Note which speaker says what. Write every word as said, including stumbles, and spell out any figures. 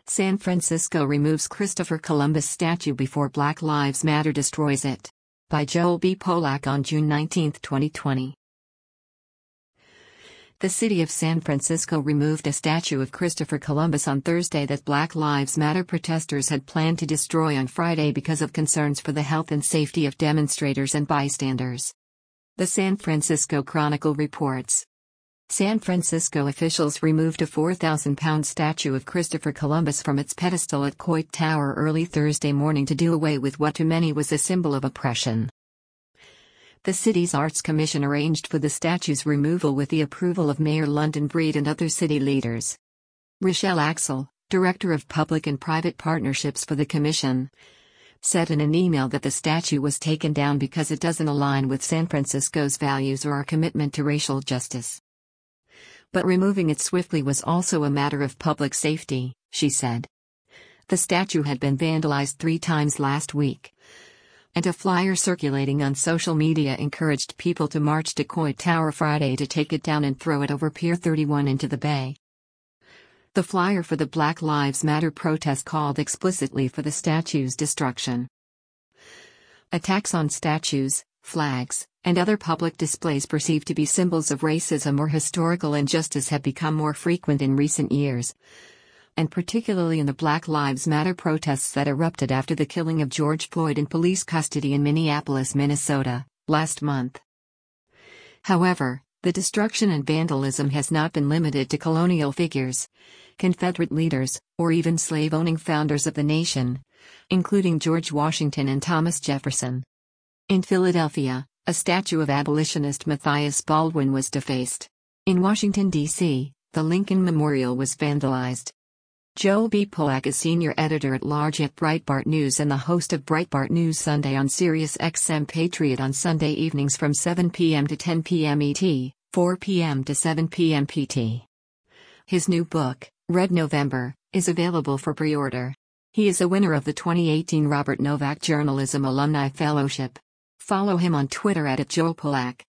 Speaker 1: San Francisco removes Christopher Columbus statue before Black Lives Matter destroys it. By Joel B. Polak on June nineteenth, twenty twenty. The city of San Francisco removed a statue of Christopher Columbus on Thursday that Black Lives Matter protesters had planned to destroy on Friday because of concerns for the health and safety of demonstrators and bystanders. The San Francisco Chronicle reports. San Francisco officials removed a four thousand pound statue of Christopher Columbus from its pedestal at Coit Tower early Thursday morning to do away with what to many was a symbol of oppression. The city's Arts Commission arranged for the statue's removal with the approval of Mayor London Breed and other city leaders. Rochelle Axel, Director of Public and Private Partnerships for the Commission, said in an email that the statue was taken down because it doesn't align with San Francisco's values or our commitment to racial justice. But removing it swiftly was also a matter of public safety, she said. The statue had been vandalized three times last week, and a flyer circulating on social media encouraged people to march to Coit Tower Friday to take it down and throw it over Pier thirty-one into the bay. The flyer for the Black Lives Matter protest called explicitly for the statue's destruction. Attacks on statues, flags, and other public displays perceived to be symbols of racism or historical injustice have become more frequent in recent years, and particularly in the Black Lives Matter protests that erupted after the killing of George Floyd in police custody in Minneapolis, Minnesota, last month. However, the destruction and vandalism has not been limited to colonial figures, Confederate leaders, or even slave-owning founders of the nation, including George Washington and Thomas Jefferson. In Philadelphia, a statue of abolitionist Matthias Baldwin was defaced. In Washington, D C, the Lincoln Memorial was vandalized. Joel B. Polak is senior editor-at-large at Breitbart News and the host of Breitbart News Sunday on Sirius X M Patriot on Sunday evenings from seven p m to ten p m E T, four p m to seven p m P T. His new book, Red November, is available for pre-order. He is a winner of the twenty eighteen Robert Novak Journalism Alumni Fellowship. Follow him on Twitter at Joel Polak.